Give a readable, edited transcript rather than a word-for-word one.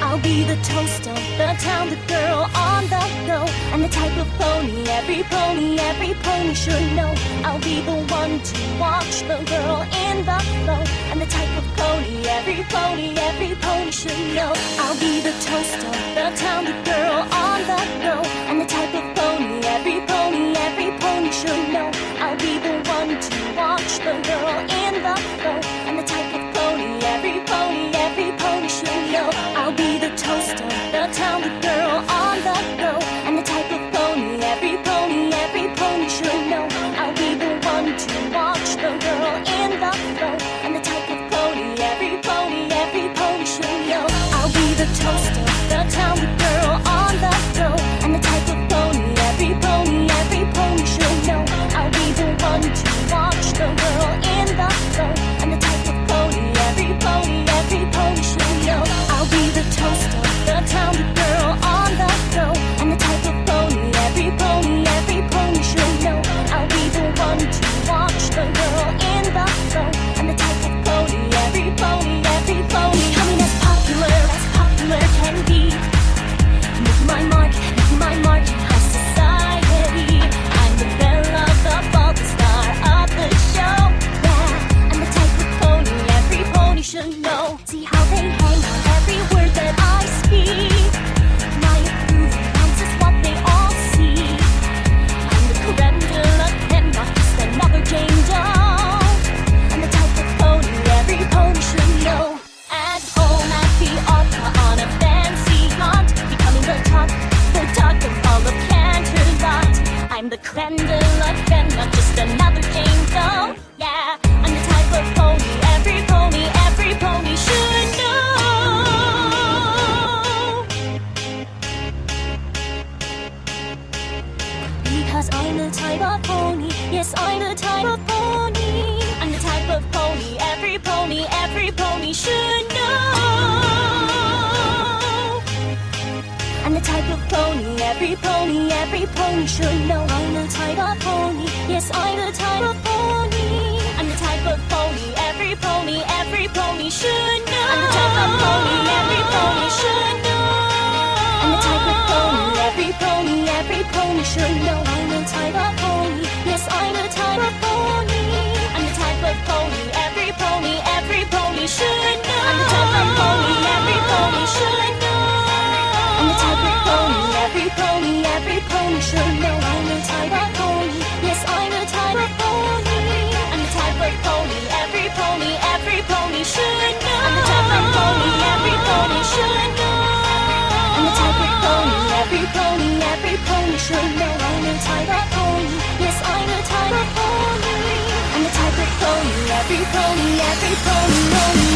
I'll be the toast of the town, the girl on the go, and the type of pony every pony should know. I'll be the one to watch the girl in the flow, and the type of pony every pony should know. I'll be the toast of the town, the girl on the go, and the type of pony every pony should know. I'll be the one to watch the girl in the flow, and the type of pony every pony should know. I'll be the toast of the town, the girl on the go, and the type of pony every pony should know. I'll be the one to watch the girl in the flow, and the type of pony every pony should know. I'll be the toast of the town, the girl on the go, and the type of pony every pony should know. I'll be the one to watch the girl in the flow, and the type of pony every pony should know. I'll be the toast of the town, the girl on the go, and the type of pony every pony should know. I'll be the one to watch the girl in the flow, and the type of pony every pony becoming as popular can be. Making my mark in high society. I'm the belle of the ball, the star of the show. Yeah, I'm the type of pony every pony should know. See how they hang on every word that I speak. My approval bounces what they all see. I'm the creme de la creme, not just another Jane Doe. I'm the type of pony every pony should know. At home, at the opera, on a fancy yacht, becoming the talk of all of Canterlot. I'm the creme de la creme, not just another Jane Doe. Yeah, I'm the type of pony every pony should know. Because I'm the type of pony, yes, I'm the type of pony. I'm the type of pony every pony should know. I'm the type of pony every pony should know. I'm the type of pony, yes, I'm the type of pony. I'm the type of pony every pony should know. I'm the type of pony every pony should know. I'm the type of pony every pony should know. I'm the type of pony, yes, I'm the type of pony. I'm the type of pony every pony should know. I'm the type of pony every pony should know. I'm the type of pony every pony should know. I'm the type of pony, yes, I'm the type of pony. I'm the type of pony every pony should know. I'm the type of pony every pony should know. I'm the type of pony every pony should know. I'm the type of pony, yes, I'm the type of pony. I'm the type of pony every pony